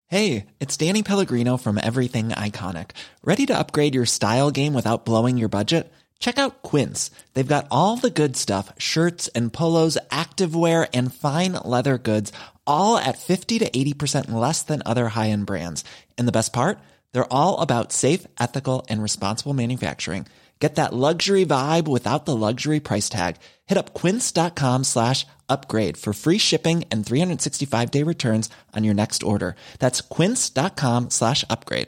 Hey, it's Danny Pellegrino from Everything Iconic. Ready to upgrade your style game without blowing your budget? Check out Quince. They've got all the good stuff, shirts and polos, activewear, and fine leather goods, all at 50 to 80% less than other high-end brands. And the best part? They're all about safe, ethical, and responsible manufacturing. Get that luxury vibe without the luxury price tag. Hit up quince.com/upgrade for free shipping and 365-day returns on your next order. That's quince.com/upgrade.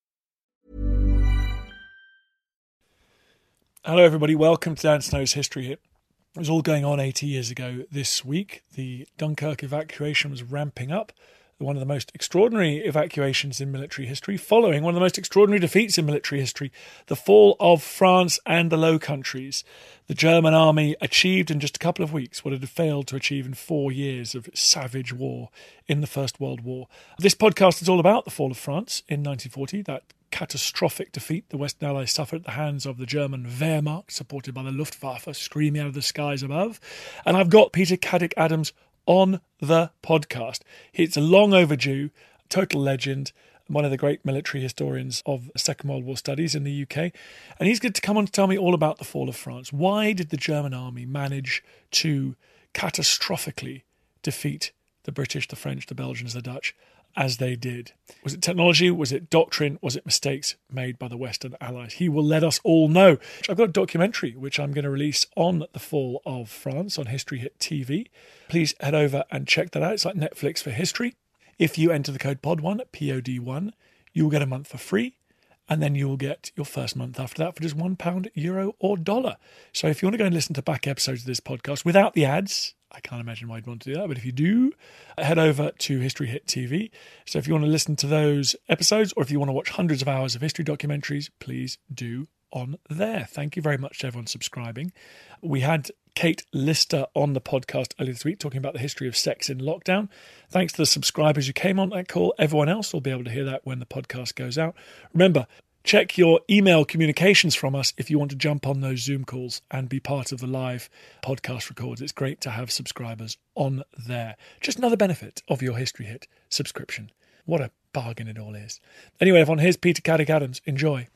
Hello everybody, welcome to Dan Snow's History Hit. It was all going on 80 years ago this week. The Dunkirk evacuation was ramping up. One of the most extraordinary evacuations in military history, following one of the most extraordinary defeats in military history, the fall of France and the Low Countries. The German army achieved in just a couple of weeks what it had failed to achieve in 4 years of savage war in the First World War. This podcast is all about the fall of France in 1940, that catastrophic defeat the Western Allies suffered at the hands of the German Wehrmacht, supported by the Luftwaffe, screaming out of the skies above. And I've got Peter Caddick-Adams on the podcast. It's a long overdue, total legend, one of the great military historians of Second World War studies in the UK. And he's going to come on to tell me all about the fall of France. Why did the German army manage to catastrophically defeat the British, the French, the Belgians, the Dutch, as they did? Was it technology? Was it doctrine? Was it mistakes made by the Western Allies? He will let us all know. I've got a documentary which I'm going to release on the fall of France on History Hit TV. Please head over and check that out. It's like Netflix for history. If you enter the code POD1, POD1, you will get a month for free. And then you will get your first month after that for just £1, euro, or dollar. So if you want to go and listen to back episodes of this podcast without the ads, I can't imagine why you'd want to do that, but if you do, head over to History Hit TV. So if you want to listen to those episodes, or if you want to watch hundreds of hours of history documentaries, please do on there. Thank you very much to everyone subscribing. We had Kate Lister on the podcast earlier this week talking about the history of sex in lockdown. Thanks to the subscribers who came on that call. Everyone else will be able to hear that when the podcast goes out. Remember, check your email communications from us if you want to jump on those Zoom calls and be part of the live podcast records. It's great to have subscribers on there. Just another benefit of your History Hit subscription. What a bargain it all is. Anyway, everyone, here's Peter Caddick-Adams. Enjoy.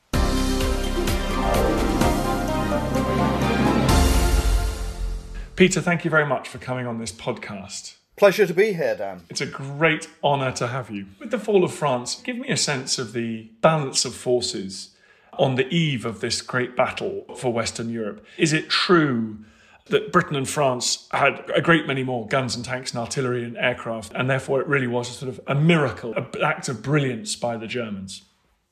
Peter, thank you very much for coming on this podcast. Pleasure to be here, Dan. It's a great honour to have you. With the fall of France, give me a sense of the balance of forces on the eve of this great battle for Western Europe. Is it true that Britain and France had a great many more guns and tanks and artillery and aircraft, and therefore it really was a sort of a miracle, an act of brilliance by the Germans?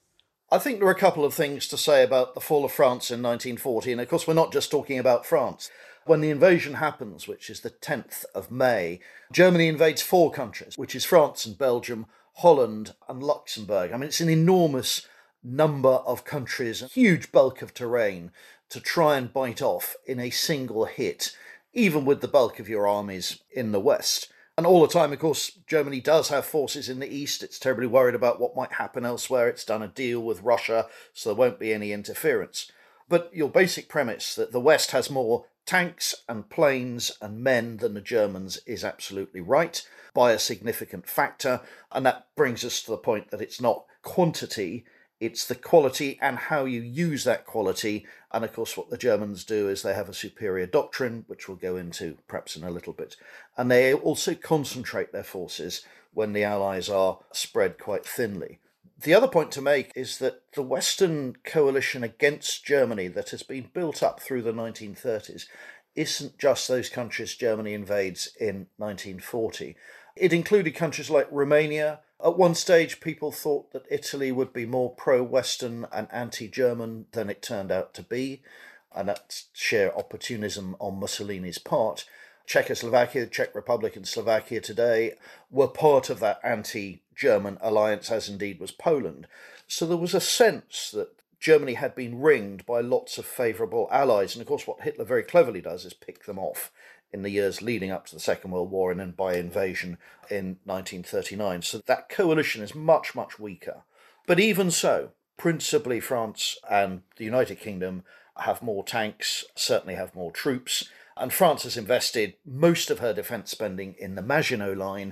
I think there are a couple of things to say about the fall of France in 1940, and of course we're not just talking about France. When the invasion happens, which is the 10th of May, Germany invades 4 countries, which is France and Belgium, Holland and Luxembourg. I mean, it's an enormous number of countries, a huge bulk of terrain to try and bite off in a single hit, even with the bulk of your armies in the West. And all the time, of course, Germany does have forces in the East. It's terribly worried about what might happen elsewhere. It's done a deal with Russia, so there won't be any interference. But your basic premise that the West has more tanks and planes and men than the Germans is absolutely right by a significant factor. And that brings us to the point that it's not quantity, it's the quality and how you use that quality. And of course, what the Germans do is they have a superior doctrine, which we'll go into perhaps in a little bit. And they also concentrate their forces when the Allies are spread quite thinly. The other point to make is that the Western coalition against Germany that has been built up through the 1930s isn't just those countries Germany invades in 1940. It included countries like Romania. At one stage, people thought that Italy would be more pro-Western and anti-German than it turned out to be, and that's sheer opportunism on Mussolini's part. Czechoslovakia, the Czech Republic and Slovakia today were part of that anti-German alliance, as indeed was Poland. So there was a sense that Germany had been ringed by lots of favourable allies. And of course, what Hitler very cleverly does is pick them off in the years leading up to the Second World War and then by invasion in 1939. So that coalition is much, much weaker. But even so, principally France and the United Kingdom have more tanks, certainly have more troops. And France has invested most of her defence spending in the Maginot Line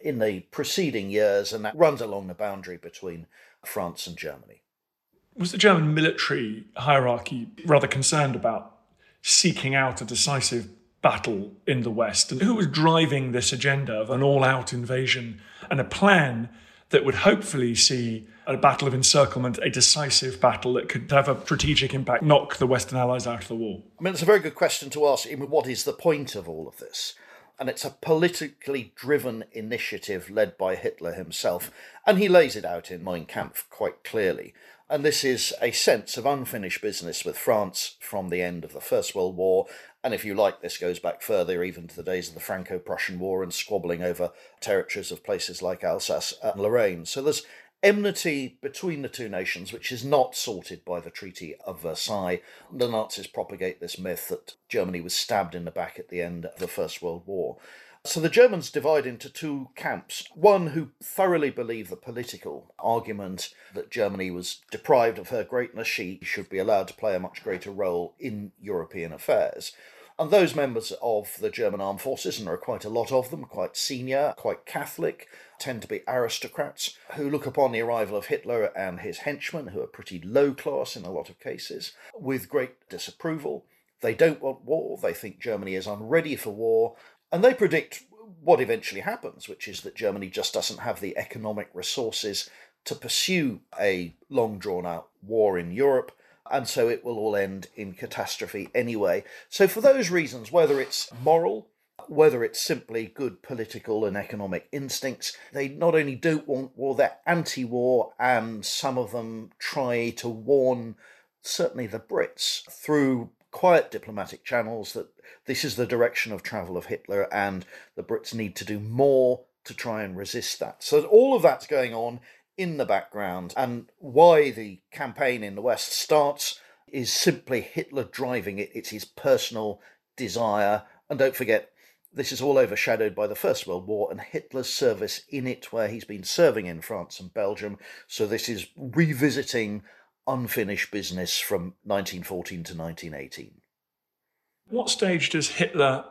in the preceding years, and that runs along the boundary between France and Germany. Was the German military hierarchy rather concerned about seeking out a decisive battle in the West? And who was driving this agenda of an all-out invasion and a plan that would hopefully see a battle of encirclement, a decisive battle that could have a strategic impact, knock the Western Allies out of the war? I mean, it's a very good question to ask. What is the point of all of this? And it's a politically driven initiative led by Hitler himself. And he lays it out in Mein Kampf quite clearly. And this is a sense of unfinished business with France from the end of the First World War. And if you like, this goes back further even to the days of the Franco-Prussian War and squabbling over territories of places like Alsace and Lorraine. So there's enmity between the two nations, which is not sorted by the Treaty of Versailles. The Nazis propagate this myth that Germany was stabbed in the back at the end of the First World War. So the Germans divide into two camps. One who thoroughly believe the political argument that Germany was deprived of her greatness, she should be allowed to play a much greater role in European affairs. And those members of the German armed forces, and there are quite a lot of them, quite senior, quite Catholic, tend to be aristocrats who look upon the arrival of Hitler and his henchmen, who are pretty low class in a lot of cases, with great disapproval. They don't want war. They think Germany is unready for war. And they predict what eventually happens, which is that Germany just doesn't have the economic resources to pursue a long drawn-out war in Europe, and so it will all end in catastrophe anyway. So for those reasons, whether it's moral, whether it's simply good political and economic instincts, they not only don't want war, they're anti-war, and some of them try to warn, certainly the Brits, through quiet diplomatic channels that this is the direction of travel of Hitler and the Brits need to do more to try and resist that. So all of that's going on in the background, and why the campaign in the West starts is simply Hitler driving it. It's his personal desire. And don't forget, this is all overshadowed by the First World War and Hitler's service in it, where he's been serving in France and Belgium. So this is revisiting unfinished business from 1914 to 1918. What stage does Hitler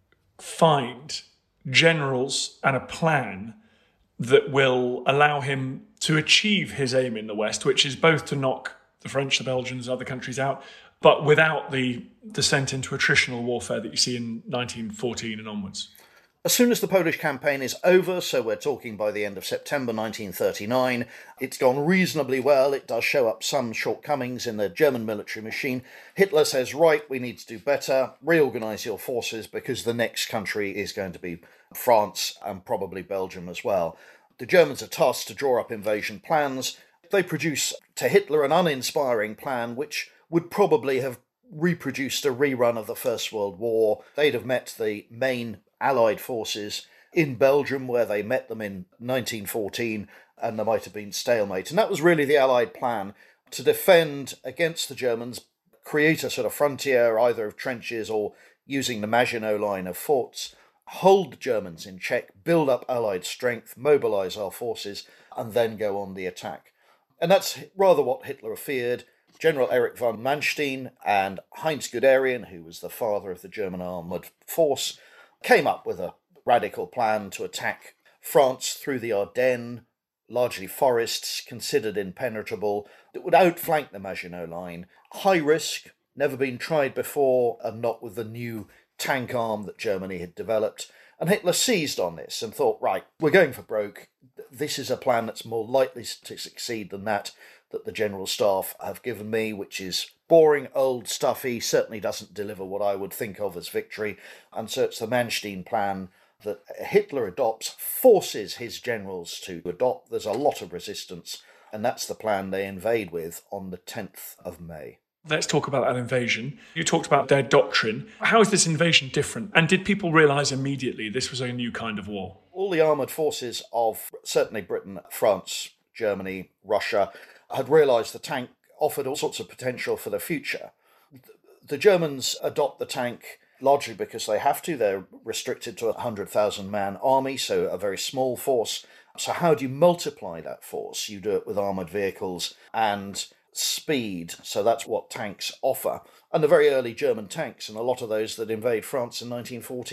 find generals and a plan that will allow him to achieve his aim in the West, which is both to knock the French, the Belgians, other countries out, but without the descent into attritional warfare that you see in 1914 and onwards? As soon as the Polish campaign is over, so we're talking by the end of September 1939, it's gone reasonably well. It does show up some shortcomings in the German military machine. Hitler says, right, we need to do better, reorganise your forces, because the next country is going to be France and probably Belgium as well. The Germans are tasked to draw up invasion plans. They produce to Hitler an uninspiring plan, which would probably have reproduced a rerun of the First World War. They'd have met the main Allied forces in Belgium, where they met them in 1914, and there might have been stalemate. And that was really the Allied plan, to defend against the Germans, create a sort of frontier, either of trenches or using the Maginot Line of forts, hold the Germans in check, build up Allied strength, mobilise our forces, and then go on the attack. And that's rather what Hitler feared. General Erich von Manstein and Heinz Guderian, who was the father of the German armoured force, came up with a radical plan to attack France through the Ardennes, largely forests, considered impenetrable, that would outflank the Maginot Line. High risk, never been tried before, and not with the new tank arm that Germany had developed. And Hitler seized on this and thought, right, we're going for broke. This is a plan that's more likely to succeed than that the General Staff have given me, which is boring, old, stuffy, certainly doesn't deliver what I would think of as victory. And so it's the Manstein plan that Hitler adopts, forces his generals to adopt. There's a lot of resistance, and that's the plan they invade with on the 10th of May. Let's talk about that invasion. You talked about their doctrine. How is this invasion different? And did people realise immediately this was a new kind of war? All the armoured forces of certainly Britain, France, Germany, Russia had realised the tank offered all sorts of potential for the future. The Germans adopt the tank largely because they have to. They're restricted to a 100,000-man army, so a very small force. So how do you multiply that force? You do it with armoured vehicles and speed. So that's what tanks offer. And the very early German tanks, and a lot of those that invade France in 1940,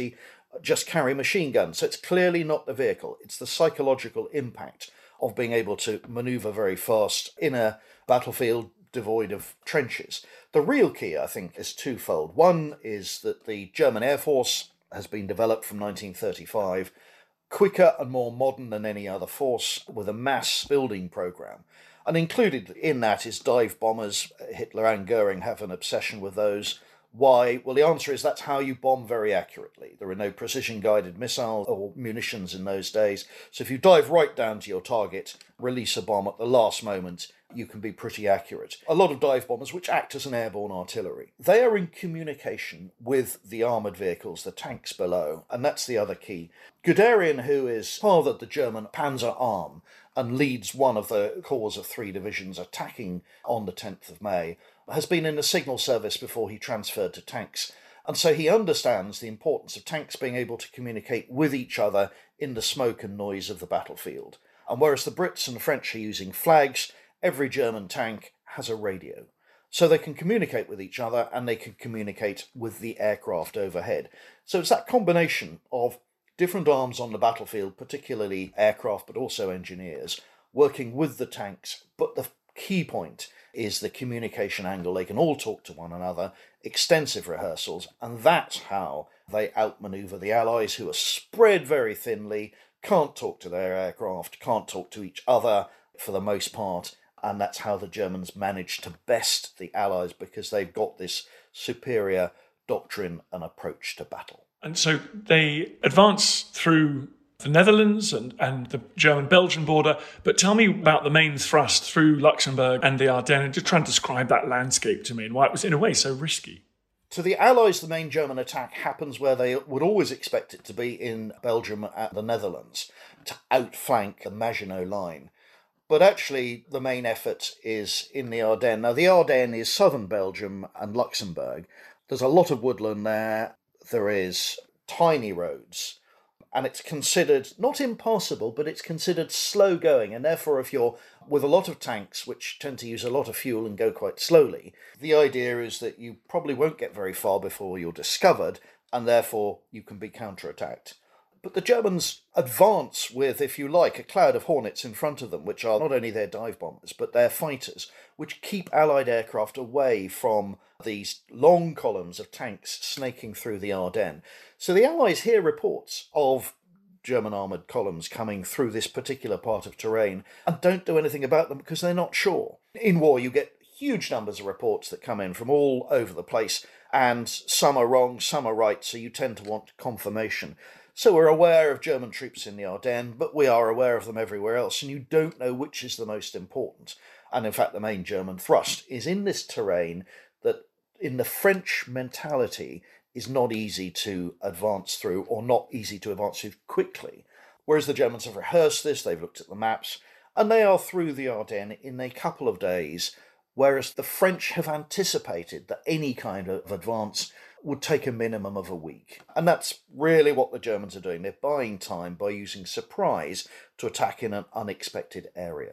just carry machine guns. So it's clearly not the vehicle, it's the psychological impact of being able to manoeuvre very fast in a battlefield devoid of trenches. The real key, I think, is twofold. One is that the German Air Force has been developed from 1935, quicker and more modern than any other force, with a mass building program. And included in that is dive bombers. Hitler and Goering have an obsession with those. Why? Well, the answer is that's how you bomb very accurately. There are no precision-guided missiles or munitions in those days. So if you dive right down to your target, release a bomb at the last moment, you can be pretty accurate. A lot of dive bombers, which act as an airborne artillery, they are in communication with the armoured vehicles, the tanks below, and that's the other key. Guderian, who is fathered the German Panzer Arm and leads one of the corps of 3 divisions attacking on the 10th of May, has been in the signal service before he transferred to tanks. And so he understands the importance of tanks being able to communicate with each other in the smoke and noise of the battlefield. And whereas the Brits and the French are using flags, every German tank has a radio. So they can communicate with each other and they can communicate with the aircraft overhead. So it's that combination of different arms on the battlefield, particularly aircraft, but also engineers, working with the tanks. But the key point is the communication angle. They can all talk to one another, extensive rehearsals, and that's how they outmaneuver the Allies, who are spread very thinly, can't talk to their aircraft, can't talk to each other for the most part, and that's how the Germans manage to best the Allies, because they've got this superior doctrine and approach to battle. And so they advance through the Netherlands and the German-Belgian border, but tell me about the main thrust through Luxembourg and the Ardennes, and just try and describe that landscape to me and why it was, in a way, so risky. To the Allies, the main German attack happens where they would always expect it to be, in Belgium and the Netherlands, to outflank the Maginot Line. But actually, the main effort is in the Ardennes. Now, the Ardennes is southern Belgium and Luxembourg. There's a lot of woodland there. There is tiny roads. And it's considered not impassable, but it's considered slow going. And therefore, if you're with a lot of tanks, which tend to use a lot of fuel and go quite slowly, the idea is that you probably won't get very far before you're discovered, and therefore you can be counterattacked. But the Germans advance with, if you like, a cloud of hornets in front of them, which are not only their dive bombers, but their fighters, which keep Allied aircraft away from these long columns of tanks snaking through the Ardennes. So the Allies hear reports of German armoured columns coming through this particular part of terrain and don't do anything about them because they're not sure. In war, you get huge numbers of reports that come in from all over the place, and some are wrong, some are right, so you tend to want confirmation. So we're aware of German troops in the Ardennes, but we are aware of them everywhere else, and you don't know which is the most important. And in fact, the main German thrust is in this terrain that, in the French mentality, is not easy to advance through, or not easy to advance through quickly. Whereas the Germans have rehearsed this, they've looked at the maps, and they are through the Ardennes in a couple of days, whereas the French have anticipated that any kind of advance would take a minimum of a week. And that's really what the Germans are doing. They're buying time by using surprise to attack in an unexpected area.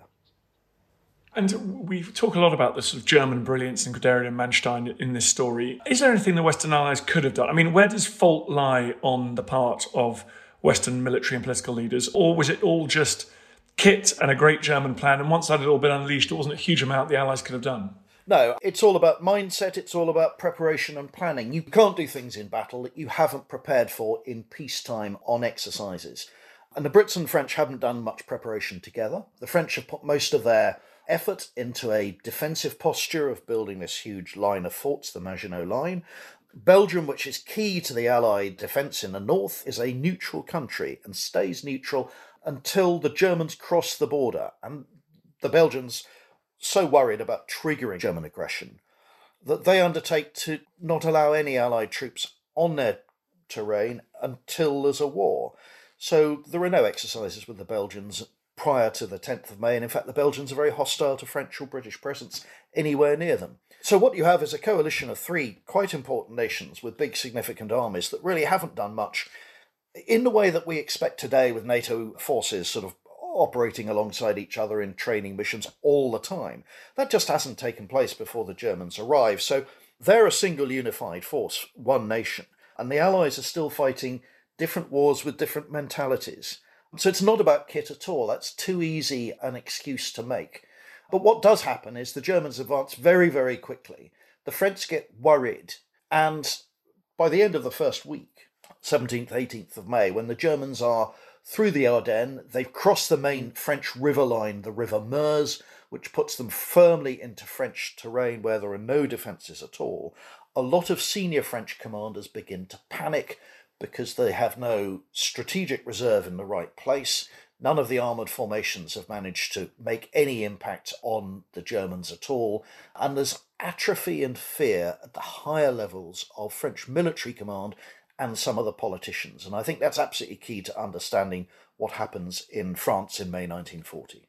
And we talk a lot about the sort of German brilliance and Guderian and Manstein in this story. Is there anything the Western Allies could have done? I mean, where does fault lie on the part of Western military and political leaders? Or was it all just kit and a great German plan, and once that had all been unleashed, there wasn't a huge amount the Allies could have done? No, it's all about mindset, it's all about preparation and planning. You can't do things in battle that you haven't prepared for in peacetime on exercises. And the Brits and French haven't done much preparation together. The French have put most of their effort into a defensive posture of building this huge line of forts, the Maginot Line. Belgium, which is key to the Allied defence in the north, is a neutral country and stays neutral until the Germans cross the border. And the Belgians, so worried about triggering German aggression, that they undertake to not allow any Allied troops on their terrain until there's a war. So there are no exercises with the Belgians prior to the 10th of May, and in fact the Belgians are very hostile to French or British presence anywhere near them. So what you have is a coalition of 3 quite important nations with big significant armies that really haven't done much in the way that we expect today, with NATO forces sort of operating alongside each other in training missions all the time. That just hasn't taken place before the Germans arrive. So they're a single unified force, one nation, and the Allies are still fighting different wars with different mentalities. So it's not about kit at all. That's too easy an excuse to make. But what does happen is the Germans advance very, very quickly. The French get worried. And by the end of the first week, 17th, 18th of May, when the Germans are through the Ardennes, they've crossed the main French river line, the River Meuse, which puts them firmly into French terrain where there are no defences at all. A lot of senior French commanders begin to panic because they have no strategic reserve in the right place. None of the armoured formations have managed to make any impact on the Germans at all. And there's atrophy and fear at the higher levels of French military command and some of the politicians. And I think that's absolutely key to understanding what happens in France in May 1940.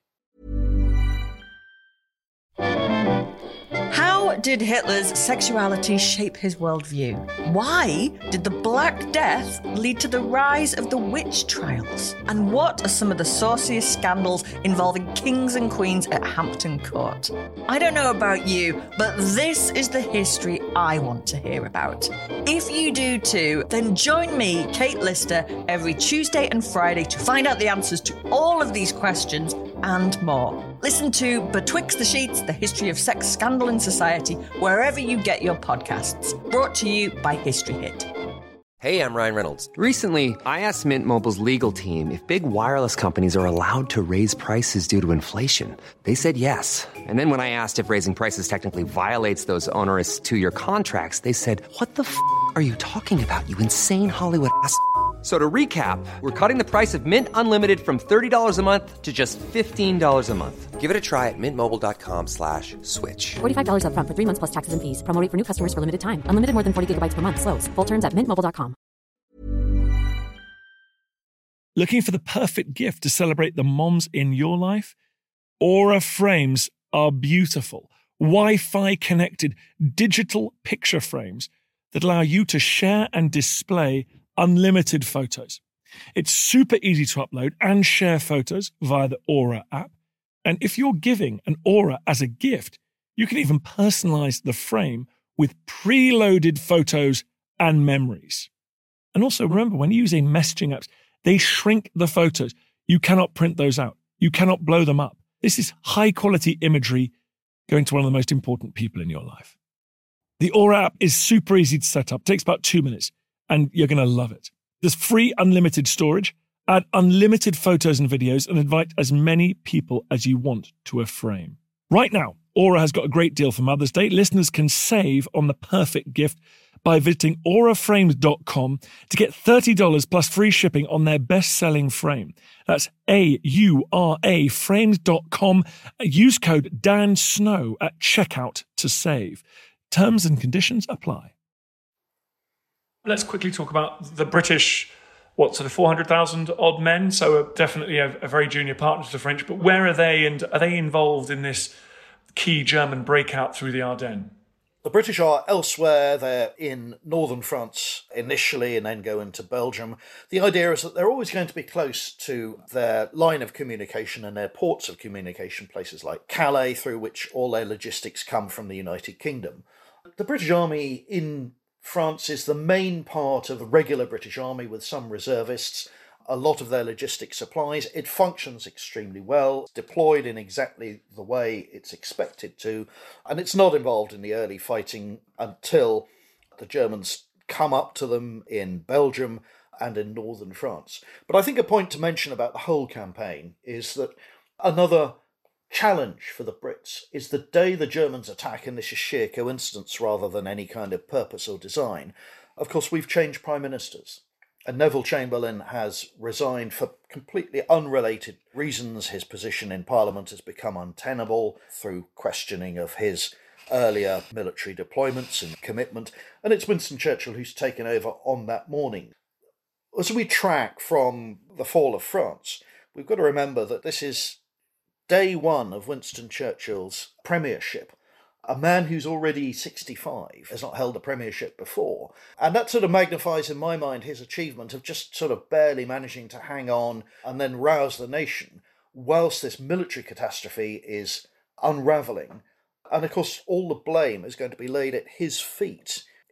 How did Hitler's sexuality shape his worldview? Why did the Black Death lead to the rise of the witch trials? And what are some of the sauciest scandals involving kings and queens at Hampton Court? I don't know about you, but this is the history I want to hear about. If you do too, then join me, Kate Lister, every Tuesday and Friday to find out the answers to all of these questions and more. Listen to Betwixt the Sheets, the history of sex scandal in society, wherever you get your podcasts. Brought to you by History Hit. Hey, I'm Ryan Reynolds. Recently, I asked Mint Mobile's legal team if big wireless companies are allowed to raise prices due to inflation. They said yes. And then when I asked if raising prices technically violates those onerous two-year contracts, they said, "What the f*** are you talking about, you insane Hollywood ass?" So to recap, we're cutting the price of Mint Unlimited from $30 a month to just $15 a month. Give it a try at mintmobile.com/switch. $45 up front for 3 months plus taxes and fees. Promo rate for new customers for limited time. Unlimited more than 40 gigabytes per month. Slows full terms at mintmobile.com. Looking for the perfect gift to celebrate the moms in your life? Aura frames are beautiful. Wi-Fi connected digital picture frames that allow you to share and display unlimited photos. It's super easy to upload and share photos via the Aura app. And if you're giving an Aura as a gift, you can even personalize the frame with preloaded photos and memories. And also remember, when using messaging apps, they shrink the photos. You cannot print those out. You cannot blow them up. This is high quality imagery going to one of the most important people in your life. The Aura app is super easy to set up. It takes about 2 minutes. And you're going to love it. There's free unlimited storage, add unlimited photos and videos, and invite as many people as you want to a frame. Right now, Aura has got a great deal for Mother's Day. Listeners can save on the perfect gift by visiting auraframes.com to get $30 plus free shipping on their best-selling frame. That's AURA frames.com. Use code Dan Snow at checkout to save. Terms and conditions apply. Let's quickly talk about the British, sort of 400,000 odd men, so definitely a very junior partner to the French, but where are they, and are they involved in this key German breakout through the Ardennes? The British are elsewhere. They're in northern France initially and then go into Belgium. The idea is that they're always going to be close to their line of communication and their ports of communication, places like Calais, through which all their logistics come from the United Kingdom. The British Army in France is the main part of the regular British Army with some reservists. A lot of their logistics supplies. It functions extremely well, deployed in exactly the way it's expected to, and it's not involved in the early fighting until the Germans come up to them in Belgium and in northern France. But I think a point to mention about the whole campaign is that another challenge for the Brits is the day the Germans attack, and this is sheer coincidence rather than any kind of purpose or design. Of course, we've changed prime ministers, and Neville Chamberlain has resigned for completely unrelated reasons. His position in Parliament has become untenable through questioning of his earlier military deployments and commitment, and it's Winston Churchill who's taken over on that morning. As we track from the fall of France, we've got to remember that this is day one of Winston Churchill's premiership. A man who's already 65 has not held a premiership before. And that sort of magnifies, in my mind, his achievement of just sort of barely managing to hang on and then rouse the nation whilst this military catastrophe is unravelling. And of course, all the blame is going to be laid at his feet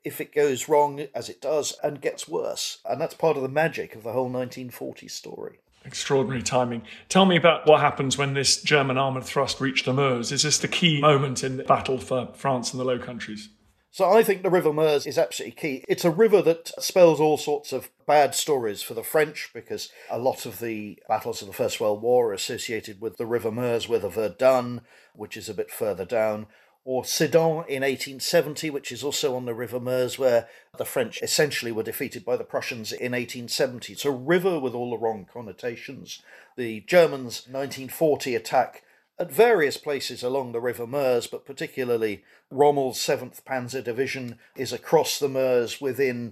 if it goes wrong, as it does, and gets worse. And that's part of the magic of the whole 1940s story. Extraordinary timing. Tell me about what happens when this German armoured thrust reached the Meuse. Is this the key moment in the battle for France and the Low Countries? So I think the River Meuse is absolutely key. It's a river that spells all sorts of bad stories for the French, because a lot of the battles of the First World War are associated with the River Meuse, with the Verdun, which is a bit further down, or Sedan in 1870, which is also on the River Meuse, where the French essentially were defeated by the Prussians in 1870. It's a river with all the wrong connotations. The Germans' 1940 attack at various places along the River Meuse, but particularly Rommel's 7th Panzer Division is across the Meuse within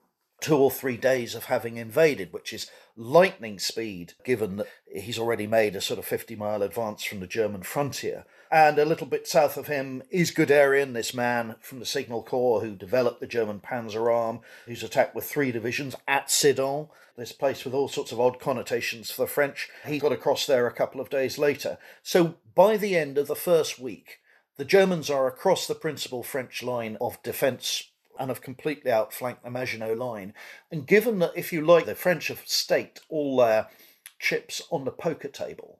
2 or 3 days of having invaded, which is lightning speed, given that he's already made a sort of 50-mile advance from the German frontier. And a little bit south of him is Guderian, this man from the Signal Corps who developed the German Panzer Arm, who's attacked with 3 divisions at Sedan, this place with all sorts of odd connotations for the French. He got across there a couple of days later. So by the end of the first week, the Germans are across the principal French line of defence and have completely outflanked the Maginot Line. And given that, if you like, the French have staked all their chips on the poker table,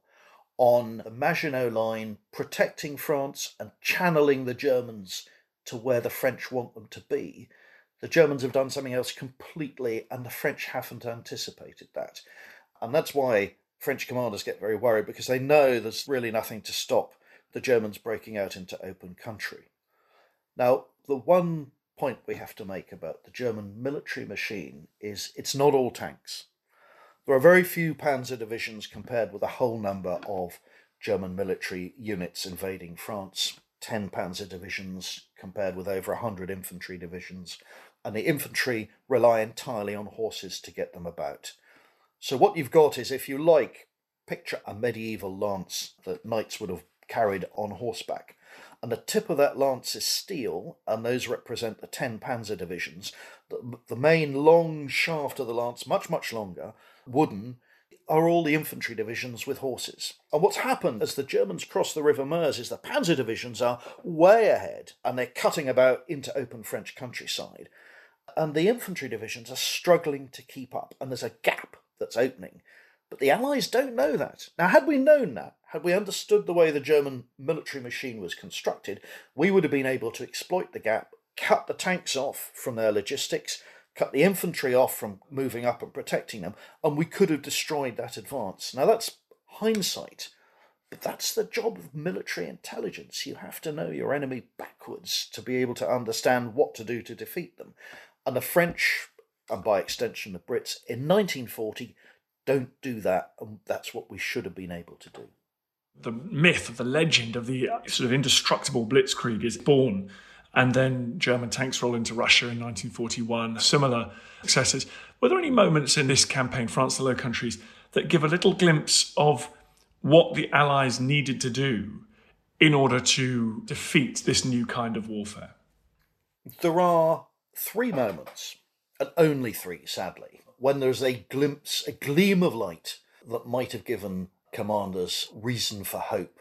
on the Maginot Line, protecting France and channeling the Germans to where the French want them to be, the Germans have done something else completely, and the French haven't anticipated that. And that's why French commanders get very worried, because they know there's really nothing to stop the Germans breaking out into open country. Now, the one point we have to make about the German military machine is it's not all tanks. There are very few panzer divisions compared with the whole number of German military units invading France. 10 panzer divisions compared with over 100 infantry divisions. And the infantry rely entirely on horses to get them about. So what you've got is, if you like, picture a medieval lance that knights would have carried on horseback. And the tip of that lance is steel, and those represent the 10 panzer divisions. The main long shaft of the lance, much, much longer, wooden, are all the infantry divisions with horses. And what's happened as the Germans cross the River Meuse is the panzer divisions are way ahead, and they're cutting about into open French countryside. And the infantry divisions are struggling to keep up, and there's a gap that's opening. But the Allies don't know that. Now, had we known that, had we understood the way the German military machine was constructed, we would have been able to exploit the gap, cut the tanks off from their logistics, cut the infantry off from moving up and protecting them, and we could have destroyed that advance. Now, that's hindsight, but that's the job of military intelligence. You have to know your enemy backwards to be able to understand what to do to defeat them. And the French, and by extension the Brits, in 1940 don't do that, and that's what we should have been able to do. The myth, the legend of the sort of indestructible blitzkrieg is born, and then German tanks roll into Russia in 1941, similar successes. Were there any moments in this campaign, France and the Low Countries, that give a little glimpse of what the Allies needed to do in order to defeat this new kind of warfare? There are 3 moments, and only 3, sadly, when there's a glimpse, a gleam of light that might have given commanders reason for hope.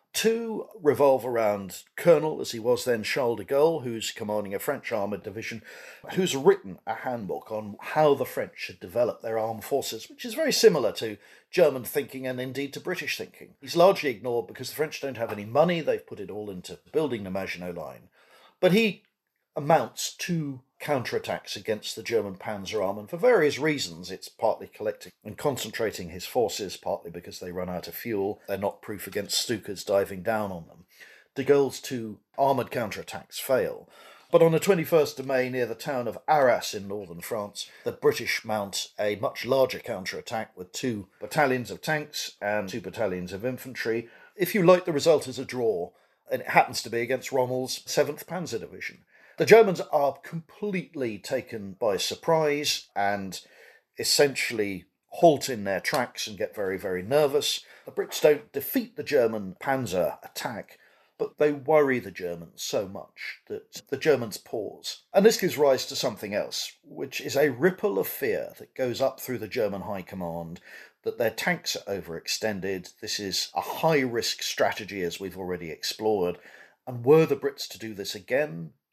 2 revolve around Colonel, as he was then, Charles de Gaulle, who's commanding a French armoured division, who's written a handbook on how the French should develop their armed forces, which is very similar to German thinking and indeed to British thinking. He's largely ignored because the French don't have any money. They've put it all into building the Maginot Line. But he mounts 2 counterattacks against the German Panzer Arm, and for various reasons. It's partly collecting and concentrating his forces, partly because they run out of fuel. They're not proof against Stukas diving down on them. De Gaulle's 2 armoured counterattacks fail. But on the 21st of May, near the town of Arras in northern France, the British mount a much larger counterattack with 2 battalions of tanks and 2 battalions of infantry. If you like, the result is a draw, and it happens to be against Rommel's 7th Panzer Division. The Germans are completely taken by surprise and essentially halt in their tracks and get very, very nervous. The Brits don't defeat the German panzer attack, but they worry the Germans so much that the Germans pause. And this gives rise to something else, which is a ripple of fear that goes up through the German high command, that their tanks are overextended. This is a high-risk strategy, as we've already explored. And were the Brits to do this again,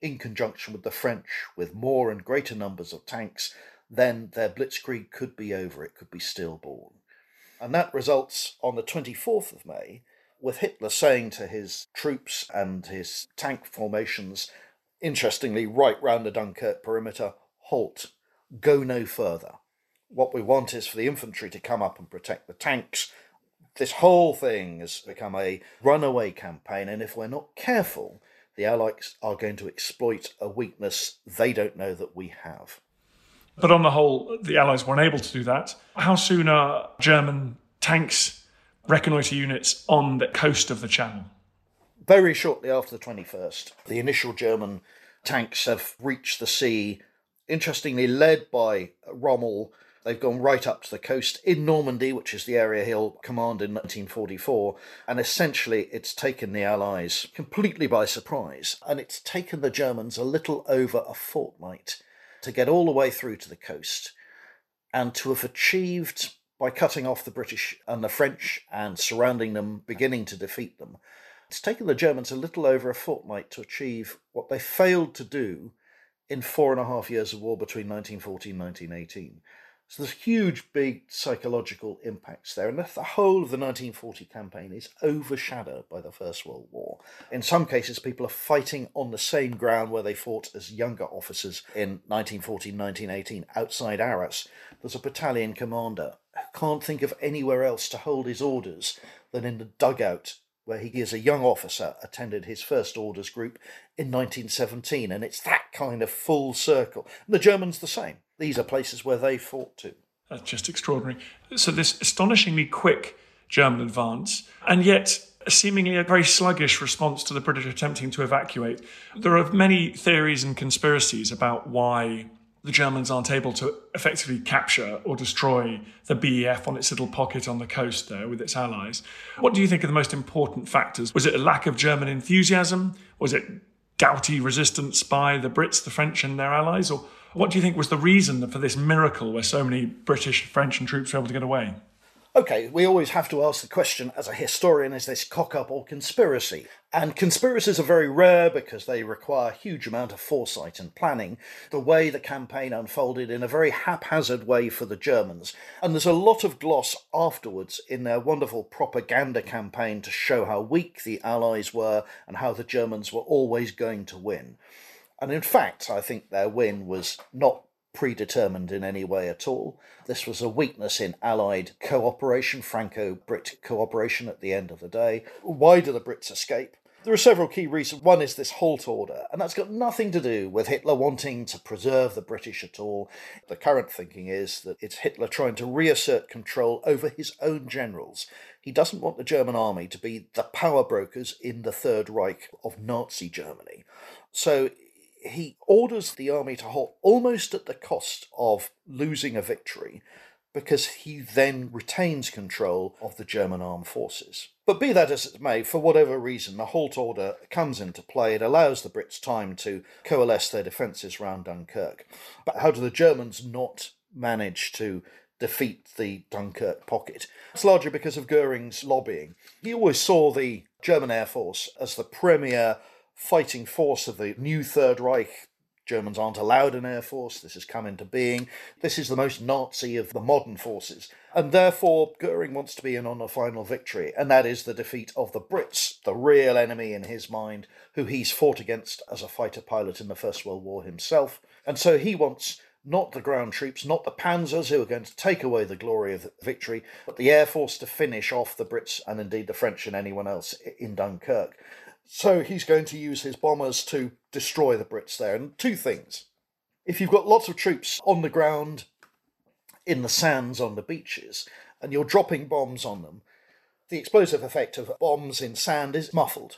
in conjunction with the French, with more and greater numbers of tanks, then their blitzkrieg could be over, it could be stillborn. And that results on the 24th of May, with Hitler saying to his troops and his tank formations, interestingly, right round the Dunkirk perimeter, halt, go no further. What we want is for the infantry to come up and protect the tanks. This whole thing has become a runaway campaign, and if we're not careful, the Allies are going to exploit a weakness they don't know that we have. But on the whole, the Allies weren't able to do that. How soon are German tanks, reconnoitre units on the coast of the Channel? Very shortly after the 21st, the initial German tanks have reached the sea, interestingly led by Rommel. They've gone right up to the coast in Normandy, which is the area he'll command in 1944, and essentially it's taken the Allies completely by surprise, and it's taken the Germans a little over a fortnight to get all the way through to the coast, and to have achieved, by cutting off the British and the French and surrounding them, beginning to defeat them, it's taken the Germans a little over a fortnight to achieve what they failed to do in 4.5 years of war between 1914 and 1918. So there's huge, big psychological impacts there. And the whole of the 1940 campaign is overshadowed by the First World War. In some cases, people are fighting on the same ground where they fought as younger officers in 1914, 1918, outside Arras. There's a battalion commander who can't think of anywhere else to hold his orders than in the dugout where he, as a young officer, attended his first orders group in 1917. And it's that kind of full circle. And the Germans the same. These are places where they fought too. That's just extraordinary. So this astonishingly quick German advance, and yet seemingly a very sluggish response to the British attempting to evacuate. There are many theories and conspiracies about why the Germans aren't able to effectively capture or destroy the BEF on its little pocket on the coast there with its allies. What do you think are the most important factors? Was it a lack of German enthusiasm? Was it gouty resistance by the Brits, the French and their allies? Or what do you think was the reason for this miracle where so many British, French and troops were able to get away? Okay, we always have to ask the question as a historian, is this cock-up or conspiracy? And conspiracies are very rare because they require a huge amount of foresight and planning. The way the campaign unfolded in a very haphazard way for the Germans. And there's a lot of gloss afterwards in their wonderful propaganda campaign to show how weak the Allies were and how the Germans were always going to win. And in fact, I think their win was not predetermined in any way at all. This was a weakness in Allied cooperation, Franco-Brit cooperation at the end of the day. Why do the Brits escape? There are several key reasons. One is this halt order, and that's got nothing to do with Hitler wanting to preserve the British at all. The current thinking is that it's Hitler trying to reassert control over his own generals. He doesn't want the German army to be the power brokers in the Third Reich of Nazi Germany. So he orders the army to halt almost at the cost of losing a victory, because he then retains control of the German armed forces. But be that as it may, for whatever reason, the halt order comes into play. It allows the Brits time to coalesce their defences round Dunkirk. But how do the Germans not manage to defeat the Dunkirk pocket? It's largely because of Goering's lobbying. He always saw the German Air Force as the premier fighting force of the new Third Reich. Germans aren't allowed an air force. This has come into being. This is the most Nazi of the modern forces. And therefore, Goering wants to be in on a final victory, and that is the defeat of the Brits, the real enemy in his mind, who he's fought against as a fighter pilot in the First World War himself. And so he wants not the ground troops, not the panzers who are going to take away the glory of the victory, but the air force to finish off the Brits and indeed the French and anyone else in Dunkirk. So he's going to use his bombers to destroy the Brits there. And two things. If you've got lots of troops on the ground, in the sands, on the beaches, and you're dropping bombs on them, the explosive effect of bombs in sand is muffled.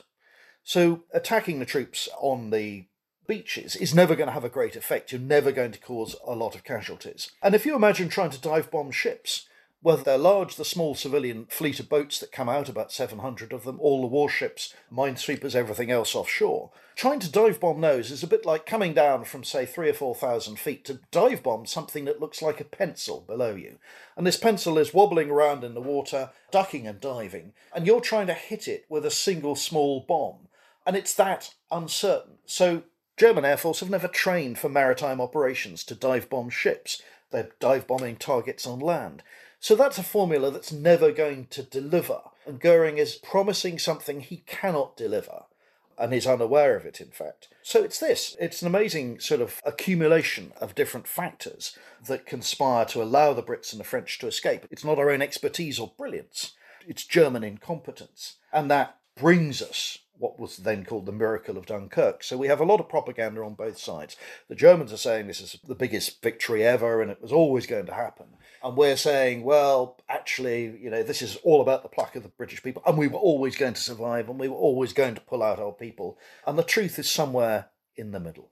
So attacking the troops on the beaches is never going to have a great effect. You're never going to cause a lot of casualties. And if you imagine trying to dive bomb ships, whether they're large, the small civilian fleet of boats that come out, about 700 of them, all the warships, minesweepers, everything else offshore, trying to dive bomb those is a bit like coming down from, say, 3,000 or 4,000 feet to dive bomb something that looks like a pencil below you. And this pencil is wobbling around in the water, ducking and diving, and you're trying to hit it with a single small bomb. And it's that uncertain. So German Air Force have never trained for maritime operations to dive bomb ships. They're dive bombing targets on land. So that's a formula that's never going to deliver. And Goering is promising something he cannot deliver, and is unaware of it, in fact. So it's this. It's an amazing sort of accumulation of different factors that conspire to allow the Brits and the French to escape. It's not our own expertise or brilliance. It's German incompetence. And that brings us what was then called the miracle of Dunkirk. So we have a lot of propaganda on both sides. The Germans are saying this is the biggest victory ever and it was always going to happen. And we're saying, well, actually, this is all about the pluck of the British people and we were always going to survive and we were always going to pull out our people. And the truth is somewhere in the middle.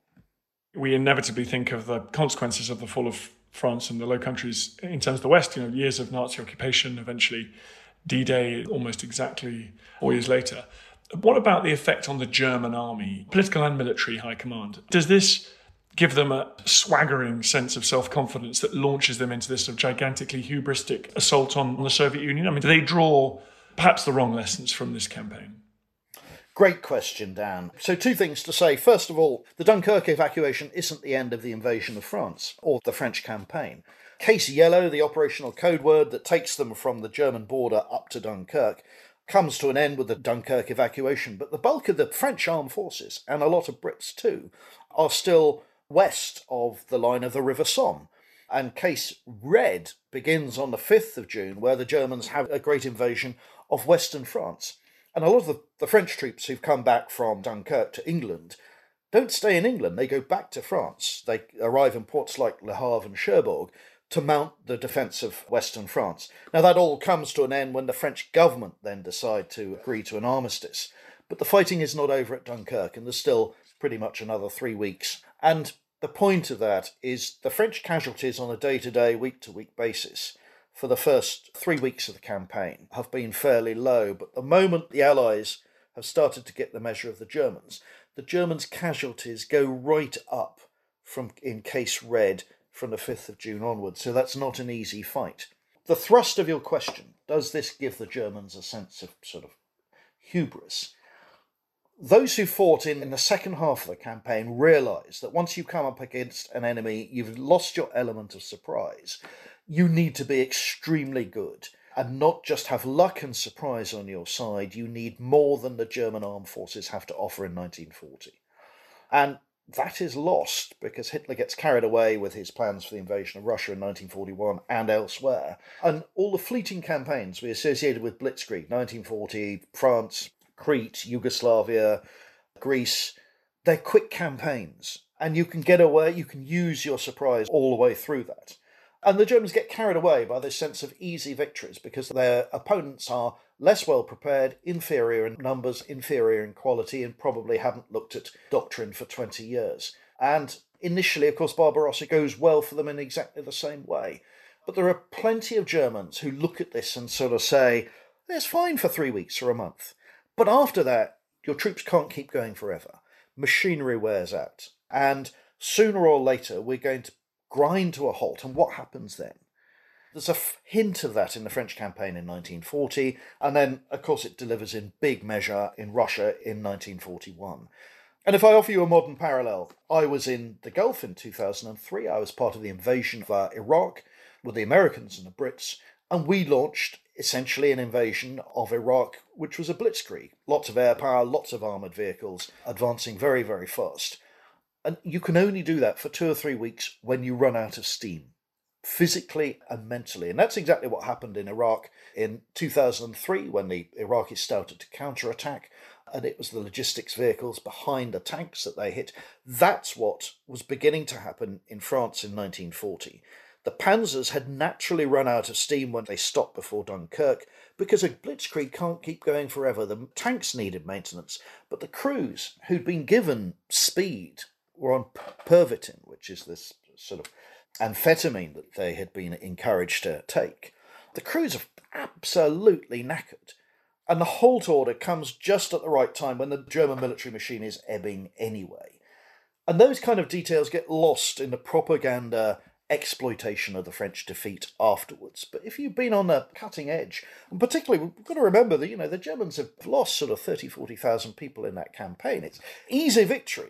We inevitably think of the consequences of the fall of France and the Low Countries in terms of the West, years of Nazi occupation, eventually D-Day almost exactly 4 years later. What about the effect on the German army, political and military high command? Does this give them a swaggering sense of self-confidence that launches them into this sort of gigantically hubristic assault on the Soviet Union? I mean, do they draw perhaps the wrong lessons from this campaign? Great question, Dan. So 2 things to say. First of all, the Dunkirk evacuation isn't the end of the invasion of France or the French campaign. Case Yellow, the operational code word that takes them from the German border up to Dunkirk, comes to an end with the Dunkirk evacuation, but the bulk of the French armed forces, and a lot of Brits too, are still west of the line of the River Somme. And Case Red begins on the 5th of June, where the Germans have a great invasion of western France. And a lot of the French troops who've come back from Dunkirk to England don't stay in England, they go back to France. They arrive in ports like Le Havre and Cherbourg to mount the defence of western France. Now that all comes to an end when the French government then decide to agree to an armistice. But the fighting is not over at Dunkirk and there's still pretty much another 3 weeks. And the point of that is the French casualties on a day-to-day, week-to-week basis for the first 3 weeks of the campaign have been fairly low. But the moment the Allies have started to get the measure of the Germans' casualties go right up in Case Red from the 5th of June onwards, so that's not an easy fight. The thrust of your question, does this give the Germans a sense of sort of hubris? Those who fought in the second half of the campaign realise that once you come up against an enemy, you've lost your element of surprise. You need to be extremely good and not just have luck and surprise on your side. You need more than the German armed forces have to offer in 1940. And that is lost because Hitler gets carried away with his plans for the invasion of Russia in 1941 and elsewhere. And all the fleeting campaigns we associated with Blitzkrieg, 1940, France, Crete, Yugoslavia, Greece, they're quick campaigns. And you can get away, you can use your surprise all the way through that. And the Germans get carried away by this sense of easy victories because their opponents are less well prepared, inferior in numbers, inferior in quality, and probably haven't looked at doctrine for 20 years. And initially, of course, Barbarossa goes well for them in exactly the same way. But there are plenty of Germans who look at this and sort of say, it's fine for 3 weeks or a month. But after that, your troops can't keep going forever. Machinery wears out. And sooner or later, we're going to grind to a halt. And what happens then? There's a hint of that in the French campaign in 1940, and then, of course, it delivers in big measure in Russia in 1941. And if I offer you a modern parallel, I was in the Gulf in 2003. I was part of the invasion of Iraq with the Americans and the Brits, and we launched essentially an invasion of Iraq, which was a blitzkrieg. Lots of air power, lots of armoured vehicles, advancing very, very fast. And you can only do that for 2 or 3 weeks when you run out of steam, physically and mentally. And that's exactly what happened in Iraq in 2003 when the Iraqis started to counterattack, and it was the logistics vehicles behind the tanks that they hit. That's what was beginning to happen in France in 1940. The panzers had naturally run out of steam when they stopped before Dunkirk, because a blitzkrieg can't keep going forever. The tanks needed maintenance, but the crews who'd been given speed were on Pervitin, which is this sort of amphetamine that they had been encouraged to take. The crews are absolutely knackered, and the halt order comes just at the right time when the German military machine is ebbing anyway. And those kind of details get lost in the propaganda exploitation of the French defeat afterwards. But if you've been on the cutting edge, and particularly we've got to remember that, the Germans have lost sort of 30,000, 40,000 people in that campaign. It's easy victory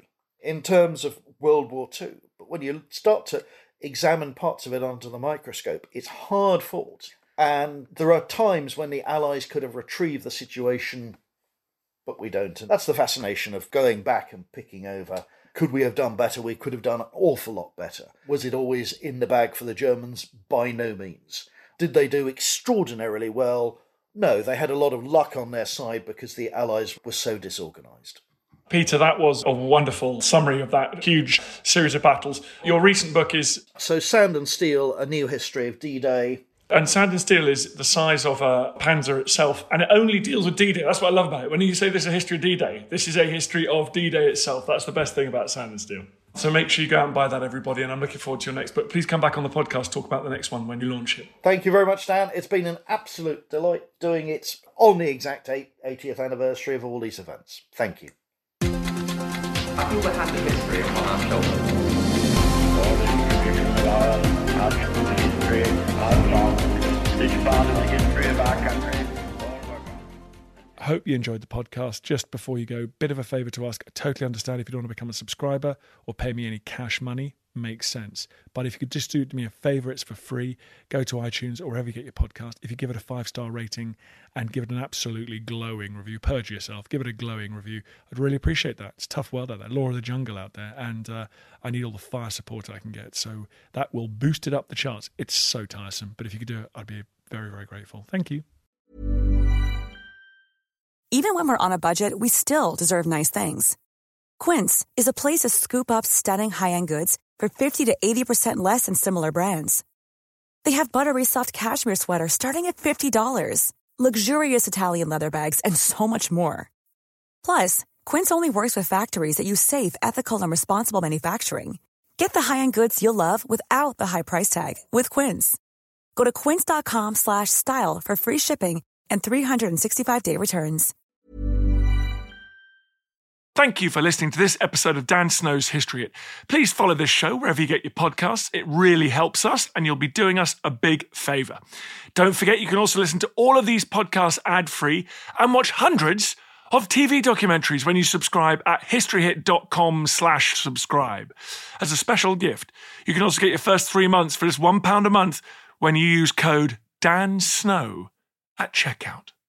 in terms of World War II. But when you start to examine parts of it under the microscope, it's hard fought. And there are times when the Allies could have retrieved the situation, but we don't. And that's the fascination of going back and picking over. Could we have done better? We could have done an awful lot better. Was it always in the bag for the Germans? By no means. Did they do extraordinarily well? No, they had a lot of luck on their side because the Allies were so disorganised. Peter, that was a wonderful summary of that huge series of battles. Your recent book is... So Sand and Steel, A New History of D-Day. And Sand and Steel is the size of a Panzer itself, and it only deals with D-Day. That's what I love about it. When you say this is a history of D-Day, this is a history of D-Day itself. That's the best thing about Sand and Steel. So make sure you go out and buy that, everybody, and I'm looking forward to your next book. Please come back on the podcast, talk about the next one when you launch it. Thank you very much, Dan. It's been an absolute delight doing it on the exact 80th anniversary of all these events. Thank you. I feel the hand of history on our shoulders. All the information about the history of songs is found in the history of our country. Hope you enjoyed the podcast. Just before you go, bit of a favour to ask. I totally understand if you don't want to become a subscriber or pay me any cash money. Makes sense. But if you could just do me a favour, it's for free. Go to iTunes or wherever you get your podcast. If you give it a 5-star rating and give it an absolutely glowing review, purge yourself, give it a glowing review. I'd really appreciate that. It's a tough world out there, law of the jungle out there, and I need all the fire support I can get. So that will boost it up the charts. It's so tiresome. But if you could do it, I'd be very, very grateful. Thank you. Even when we're on a budget, we still deserve nice things. Quince is a place to scoop up stunning high-end goods for 50 to 80% less than similar brands. They have buttery soft cashmere sweaters starting at $50, luxurious Italian leather bags, and so much more. Plus, Quince only works with factories that use safe, ethical, and responsible manufacturing. Get the high-end goods you'll love without the high price tag with Quince. Go to quince.com/style for free shipping and 365-day returns. Thank you for listening to this episode of Dan Snow's History Hit. Please follow this show wherever you get your podcasts. It really helps us, and you'll be doing us a big favour. Don't forget, you can also listen to all of these podcasts ad-free and watch hundreds of TV documentaries when you subscribe at historyhit.com/subscribe. As a special gift, you can also get your first 3 months for just £1 a month when you use code DANSNOW at checkout.